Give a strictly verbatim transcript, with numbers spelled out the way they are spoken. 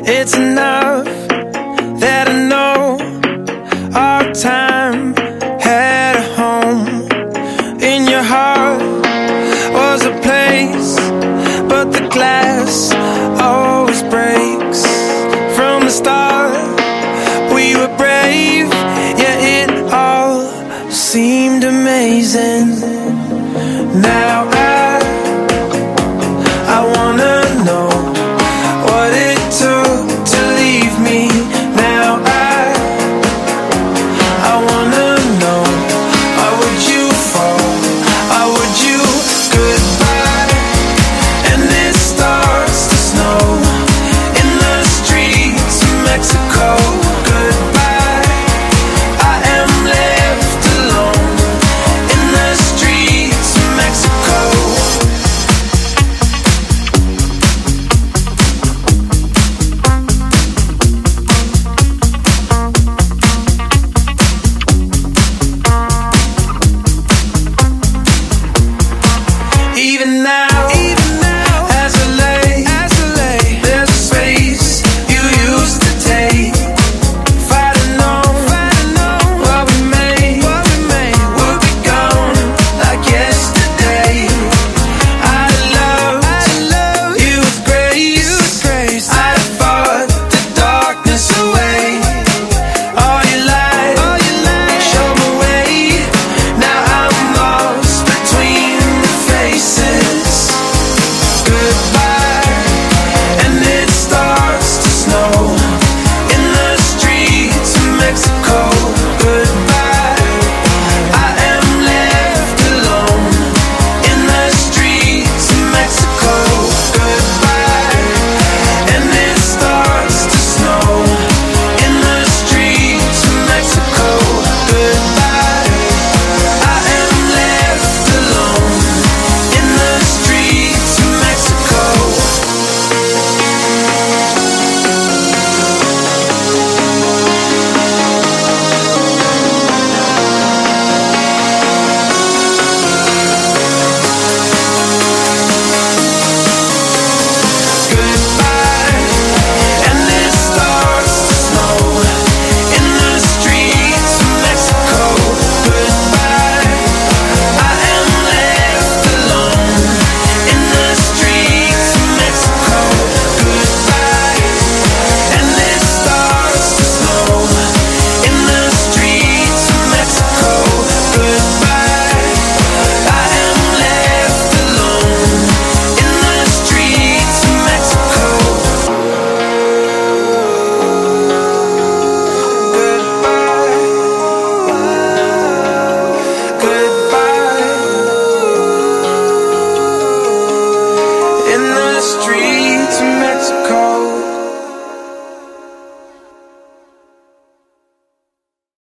It's enough that I know our time had a home. In your heart was a place, but the glass always breaks. From the start we were brave, yeah, it all seemed amazing. Now I, I wanna know what it took to leave me. Now I, I wanna know, why would you fall? Why would you? Goodbye. And it starts to snow in the streets of Mexico. Goodbye. I am left alone in the streets of Mexico. Even now, even now, as I lay, as I lay, there's a space you used to take. If I'd have known, if I'd have known what we made, what we made would be gone like yesterday. I'd have loved, I'd have loved you with grace, you with grace. I'd have fought the darkness away. All your light, all your light, show me way. Now I'm lost between the faces. Goodbye. And it starts to snow in the streets of Mexico. Goodbye. I am left alone in the streets of Mexico. Goodbye. And it starts to snow in the streets of Mexico. Goodbye. I am left alone in the streets of Mexico. Goodbye. And it starts to snow in the streets of Mexico. Goodbye. I am left alone in the streets of Mexico. Goodbye. And it starts to snow in the streets of Mexico. Goodbye. I am left alone in the streets of Mexico. Goodbye. In the streets of Mexico.